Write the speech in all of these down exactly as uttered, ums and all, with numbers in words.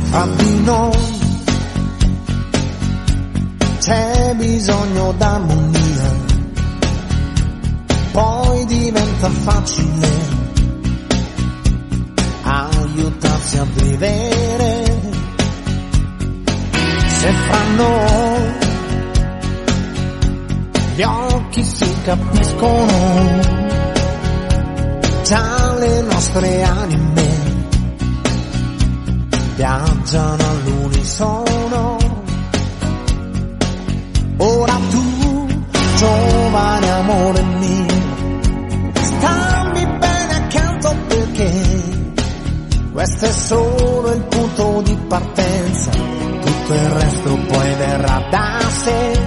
Fra di noi c'è bisogno d'armonia, poi diventa facile aiutarsi a vivere. Se fra noi gli occhi si capiscono, già le nostre anime viaggiano all'unisono. Ora tu, giovane amore mio, stammi bene accanto perché questo è solo il punto di partenza, tutto il resto poi verrà da sé.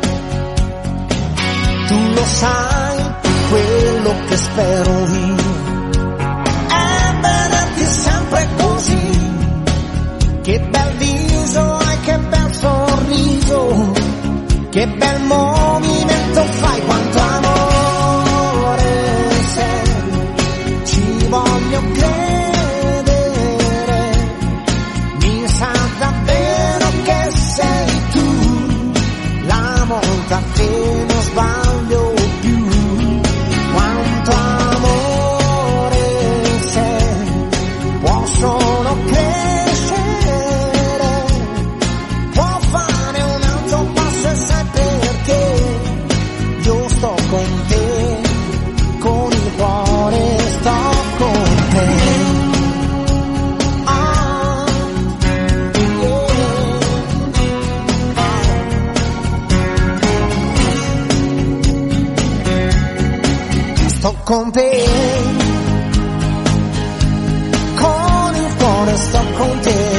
Tu lo sai, quello che spero io è vederti sempre così. Che bel viso hai, che bel sorriso, che bel movimento fai, quanto amore sei, ci voglio credere, mi sa davvero che sei tu, la volta che non sbaglio più, quanto amore sei, può solo crescere, può fare un altro passo e sai perché, io sto con te, con il cuore sto con te. Ah, yeah. Sto con te, con il cuore sto con te.